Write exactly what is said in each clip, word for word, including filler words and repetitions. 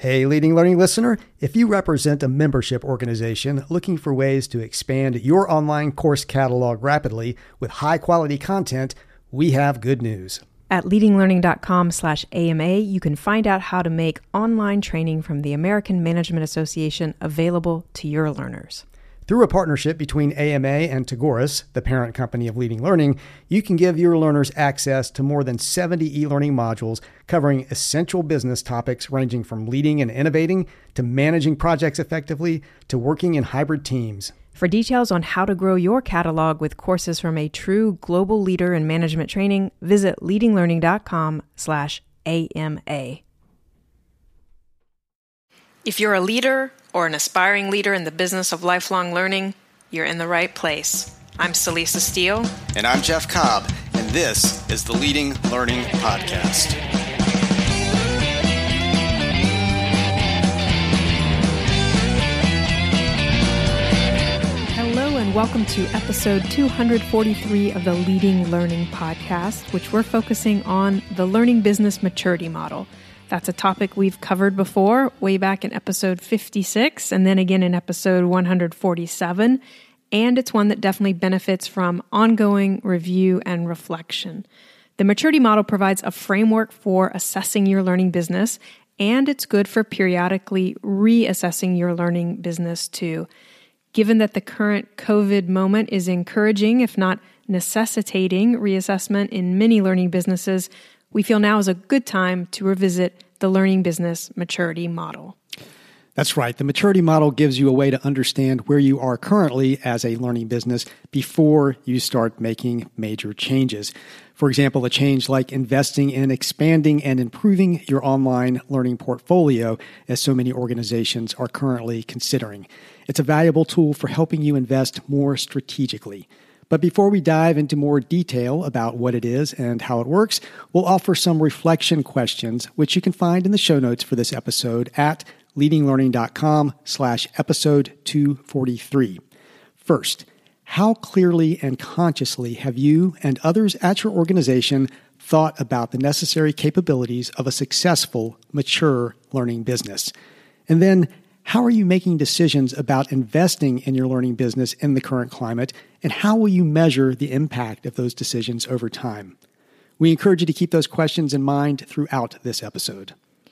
Hey, Leading Learning listener, if you represent a membership organization looking for ways to expand your online course catalog rapidly with high-quality content, we have good news. At leadinglearning.com slash AMA, you can find out how to make online training from the American Management Association available to your learners. Through a partnership between A M A and Tagoras, the parent company of Leading Learning, you can give your learners access to more than seventy e-learning modules covering essential business topics ranging from leading and innovating to managing projects effectively to working in hybrid teams. For details on how to grow your catalog with courses from a true global leader in management training, visit leadinglearning.com slash AMA. If you're a leader or an aspiring leader in the business of lifelong learning, you're in the right place. I'm Celisa Steele. And I'm Jeff Cobb, and this is the Leading Learning Podcast. Hello and welcome to episode two hundred forty-three of the Leading Learning Podcast, which we're focusing on the learning business maturity model. That's a topic we've covered before, way back in episode fifty-six, and then again in episode one hundred forty-seven, and it's one that definitely benefits from ongoing review and reflection. The maturity model provides a framework for assessing your learning business, and it's good for periodically reassessing your learning business too. Given that the current COVID moment is encouraging, if not necessitating, reassessment in many learning businesses, we feel now is a good time to revisit the learning business maturity model. That's right. The maturity model gives you a way to understand where you are currently as a learning business before you start making major changes. For example, a change like investing in expanding and improving your online learning portfolio, as so many organizations are currently considering. It's a valuable tool for helping you invest more strategically. But before we dive into more detail about what it is and how it works, we'll offer some reflection questions, which you can find in the show notes for this episode at leadinglearning.com slash episode 243. First, how clearly and consciously have you and others at your organization thought about the necessary capabilities of a successful, mature learning business? And then, how are you making decisions about investing in your learning business in the current climate, and how will you measure the impact of those decisions over time? We encourage you to keep those questions in mind throughout this episode.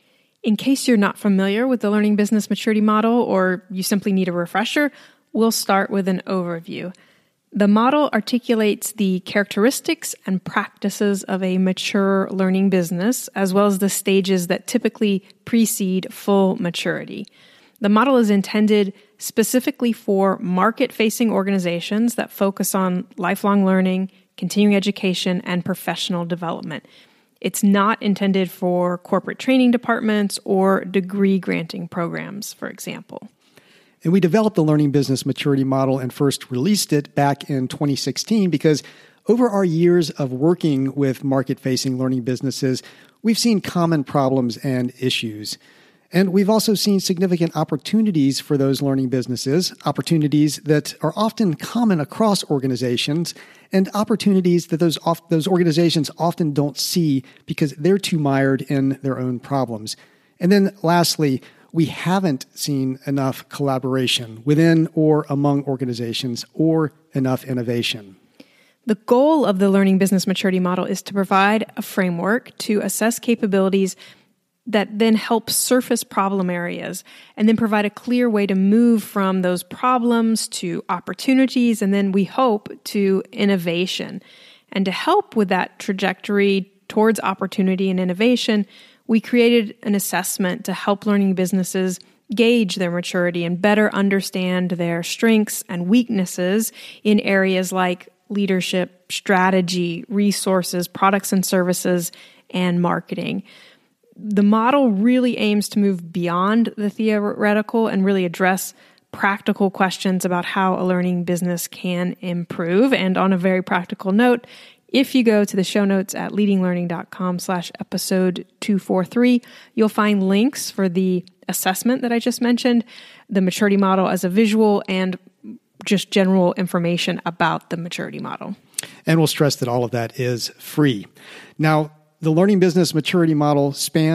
In case you're not familiar with the learning business maturity model, or you simply need a refresher, we'll start with an overview. The model articulates the characteristics and practices of a mature learning business, as well as the stages that typically precede full maturity. The model is intended specifically for market-facing organizations that focus on lifelong learning, continuing education, and professional development. It's not intended for corporate training departments or degree-granting programs, for example. And we developed the learning business maturity model and first released it back in twenty sixteen because over our years of working with market-facing learning businesses, we've seen common problems and issues. And we've also seen significant opportunities for those learning businesses, opportunities that are often common across organizations, and opportunities that those off, those organizations often don't see because they're too mired in their own problems. And then lastly, we haven't seen enough collaboration within or among organizations or enough innovation. The goal of the learning business maturity model is to provide a framework to assess capabilities that then help surface problem areas and then provide a clear way to move from those problems to opportunities and then we hope to innovation. And to help with that trajectory towards opportunity and innovation, we created an assessment to help learning businesses gauge their maturity and better understand their strengths and weaknesses in areas like leadership, strategy, resources, products and services, and marketing. The model really aims to move beyond the theoretical and really address practical questions about how a learning business can improve. And on a very practical note, if you go to the show notes at leadinglearning.com slash episode 243, you'll find links for the assessment that I just mentioned, the maturity model as a visual, and just general information about the maturity model. And we'll stress that all of that is free. Now, the learning business maturity model spans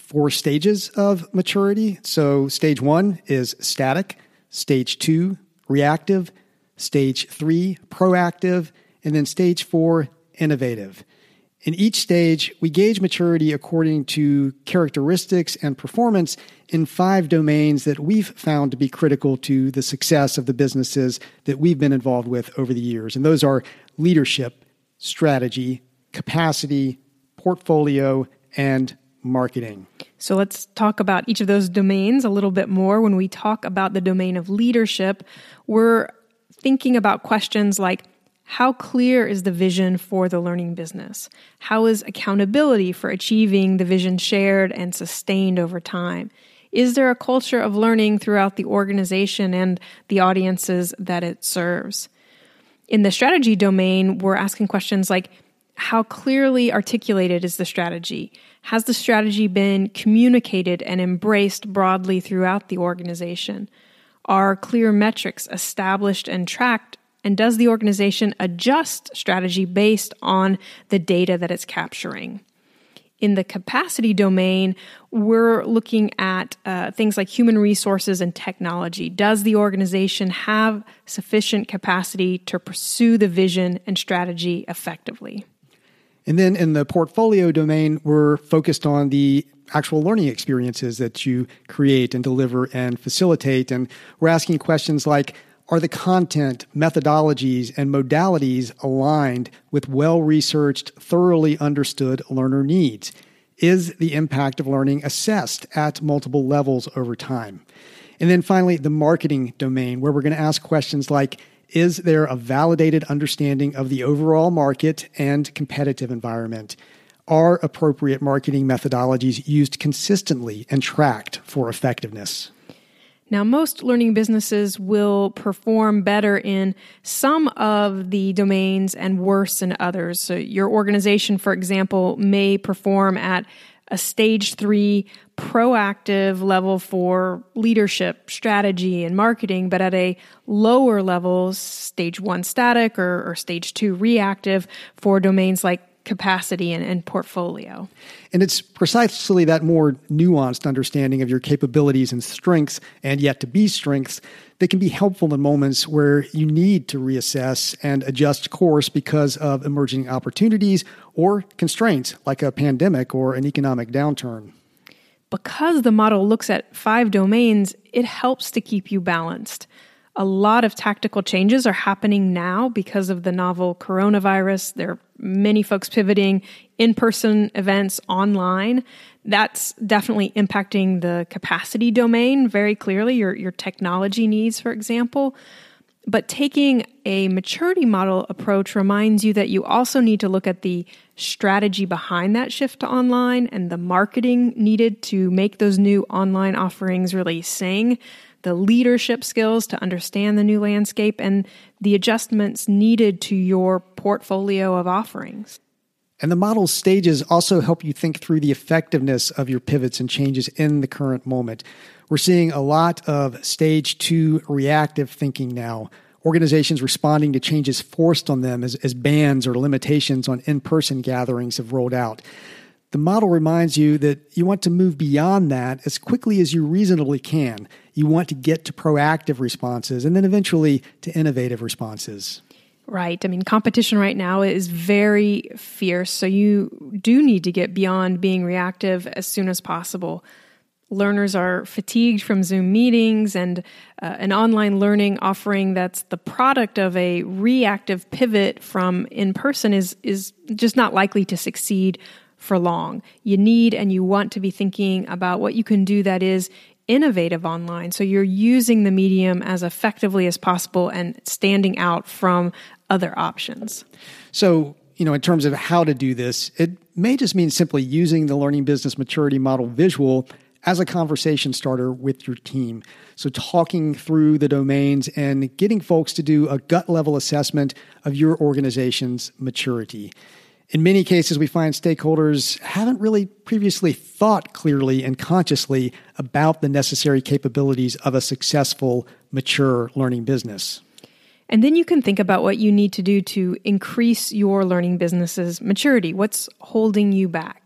four stages of maturity. So stage one is static, stage two, reactive, stage three, proactive, and then stage four, innovative. In each stage, we gauge maturity according to characteristics and performance in five domains that we've found to be critical to the success of the businesses that we've been involved with over the years. And those are leadership, strategy, capacity, portfolio, and marketing. So let's talk about each of those domains a little bit more. When we talk about the domain of leadership, we're thinking about questions like, how clear is the vision for the learning business? How is accountability for achieving the vision shared and sustained over time? Is there a culture of learning throughout the organization and the audiences that it serves? In the strategy domain, we're asking questions like, how clearly articulated is the strategy? Has the strategy been communicated and embraced broadly throughout the organization? Are clear metrics established and tracked? And does the organization adjust strategy based on the data that it's capturing? In the capacity domain, we're looking at uh, things like human resources and technology. Does the organization have sufficient capacity to pursue the vision and strategy effectively? And then in the portfolio domain, we're focused on the actual learning experiences that you create and deliver and facilitate. And we're asking questions like, are the content, methodologies, and modalities aligned with well-researched, thoroughly understood learner needs? Is the impact of learning assessed at multiple levels over time? And then finally, the marketing domain, where we're going to ask questions like, is there a validated understanding of the overall market and competitive environment? Are appropriate marketing methodologies used consistently and tracked for effectiveness? Now, most learning businesses will perform better in some of the domains and worse in others. So your organization, for example, may perform at a stage three proactive level for leadership, strategy, and marketing, but at a lower level, stage one static or, or stage two reactive for domains like capacity and, and portfolio. And it's precisely that more nuanced understanding of your capabilities and strengths and yet to be strengths that can be helpful in moments where you need to reassess and adjust course because of emerging opportunities or constraints like a pandemic or an economic downturn. Because the model looks at five domains, it helps to keep you balanced. A lot of tactical changes are happening now because of the novel coronavirus. There are many folks pivoting in-person events online. That's definitely impacting the capacity domain very clearly, your, your technology needs, for example. But taking a maturity model approach reminds you that you also need to look at the strategy behind that shift to online and the marketing needed to make those new online offerings really sing, the leadership skills to understand the new landscape, and the adjustments needed to your portfolio of offerings. And the model's stages also help you think through the effectiveness of your pivots and changes in the current moment. We're seeing a lot of stage two reactive thinking now. Organizations responding to changes forced on them as, as bans or limitations on in-person gatherings have rolled out. The model reminds you that you want to move beyond that as quickly as you reasonably can. You want to get to proactive responses and then eventually to innovative responses. Right. I mean, competition right now is very fierce, so you do need to get beyond being reactive as soon as possible. Learners are fatigued from Zoom meetings, and uh, an online learning offering that's the product of a reactive pivot from in-person is is just not likely to succeed for long. You need and you want to be thinking about what you can do that is innovative online. So you're using the medium as effectively as possible and standing out from other options. So, you know, in terms of how to do this, it may just mean simply using the learning business maturity model visual as a conversation starter with your team. So talking through the domains and getting folks to do a gut level assessment of your organization's maturity. In many cases, we find stakeholders haven't really previously thought clearly and consciously about the necessary capabilities of a successful, mature learning business. And then you can think about what you need to do to increase your learning business's maturity. What's holding you back?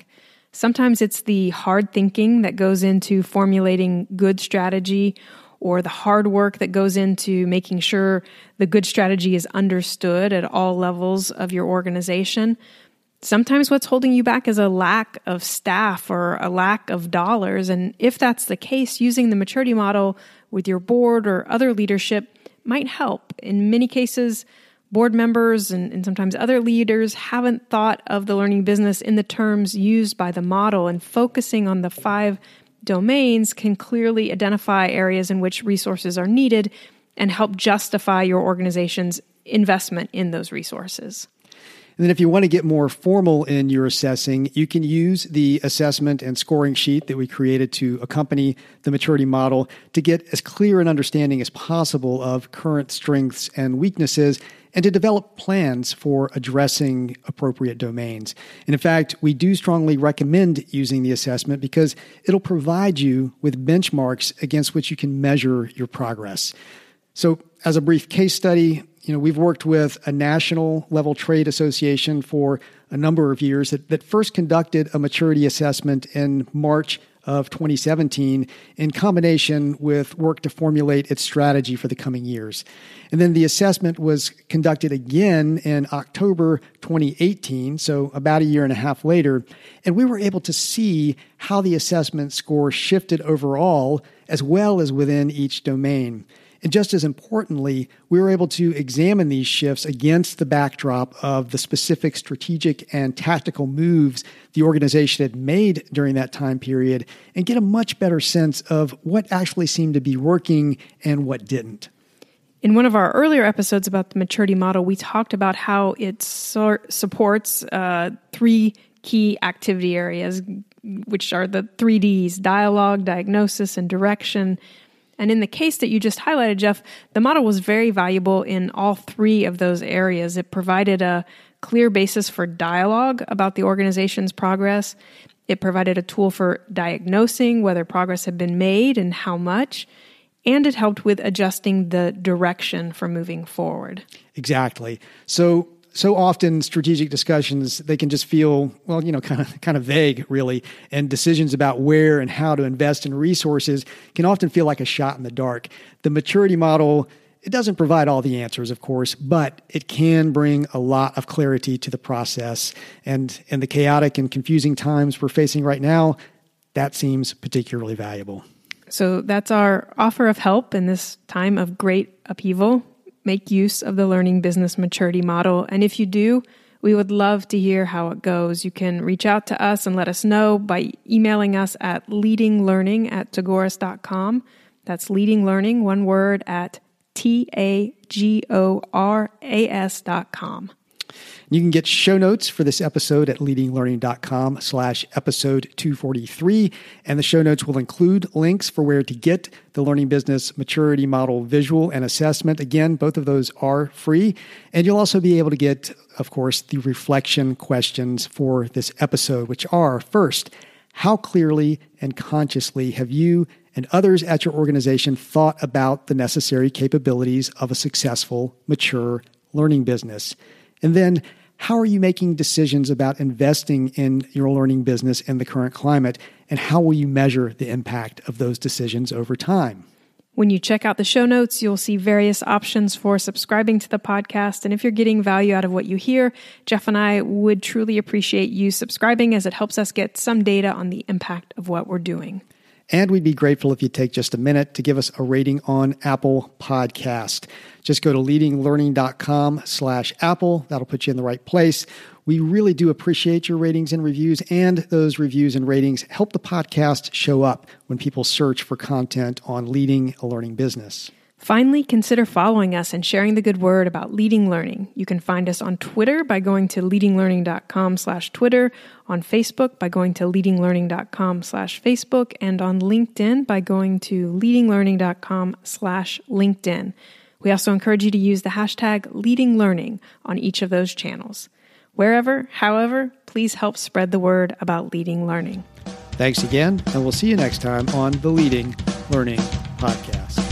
Sometimes it's the hard thinking that goes into formulating good strategy, or the hard work that goes into making sure the good strategy is understood at all levels of your organization. Sometimes what's holding you back is a lack of staff or a lack of dollars. And if that's the case, using the maturity model with your board or other leadership might help. In many cases, board members and, and sometimes other leaders haven't thought of the learning business in the terms used by the model, and focusing on the five domains can clearly identify areas in which resources are needed and help justify your organization's investment in those resources. And then if you want to get more formal in your assessing, you can use the assessment and scoring sheet that we created to accompany the maturity model to get as clear an understanding as possible of current strengths and weaknesses, and to develop plans for addressing appropriate domains. And in fact, we do strongly recommend using the assessment because it'll provide you with benchmarks against which you can measure your progress. So as a brief case study, you know, we've worked with a national level trade association for a number of years that, that first conducted a maturity assessment in March of twenty seventeen in combination with work to formulate its strategy for the coming years. And then the assessment was conducted again in October twenty eighteen, so about a year and a half later, and we were able to see how the assessment score shifted overall as well as within each domain. And just as importantly, we were able to examine these shifts against the backdrop of the specific strategic and tactical moves the organization had made during that time period and get a much better sense of what actually seemed to be working and what didn't. In one of our earlier episodes about the maturity model, we talked about how it so- supports uh, three key activity areas, which are the three Ds: dialogue, diagnosis, and direction. And in the case that you just highlighted, Jeff, the model was very valuable in all three of those areas. It provided a clear basis for dialogue about the organization's progress. It provided a tool for diagnosing whether progress had been made and how much. And it helped with adjusting the direction for moving forward. Exactly. So So often strategic discussions, they can just feel, well, you know, kind of kind of vague, really. And decisions about where and how to invest in resources can often feel like a shot in the dark. The maturity model, it doesn't provide all the answers, of course, but it can bring a lot of clarity to the process. And in the chaotic and confusing times we're facing right now, that seems particularly valuable. So that's our offer of help in this time of great upheaval. Make use of the Learning Business Maturity Model. And if you do, we would love to hear how it goes. You can reach out to us and let us know by emailing us at leadinglearning at tagoras dot com. That's leading learning, one word, at T A G O R A S dot com. You can get show notes for this episode at leadinglearning.com slash episode 243. And the show notes will include links for where to get the Learning Business Maturity Model visual and assessment. Again, both of those are free. And you'll also be able to get, of course, the reflection questions for this episode, which are, first, how clearly and consciously have you and others at your organization thought about the necessary capabilities of a successful, mature learning business? And then, how are you making decisions about investing in your learning business in the current climate? And how will you measure the impact of those decisions over time? When you check out the show notes, you'll see various options for subscribing to the podcast. And if you're getting value out of what you hear, Jeff and I would truly appreciate you subscribing, as it helps us get some data on the impact of what we're doing. And we'd be grateful if you take just a minute to give us a rating on Apple Podcast. Just go to leadinglearning.com slash Apple. That'll put you in the right place. We really do appreciate your ratings and reviews, and those reviews and ratings help the podcast show up when people search for content on leading a learning business. Finally, consider following us and sharing the good word about Leading Learning. You can find us on Twitter by going to leadinglearning.com slash Twitter, on Facebook by going to leadinglearning.com slash Facebook, and on LinkedIn by going to leadinglearning.com slash LinkedIn. We also encourage you to use the hashtag Leading Learning on each of those channels. Wherever, however, please help spread the word about Leading Learning. Thanks again, and we'll see you next time on the Leading Learning Podcast.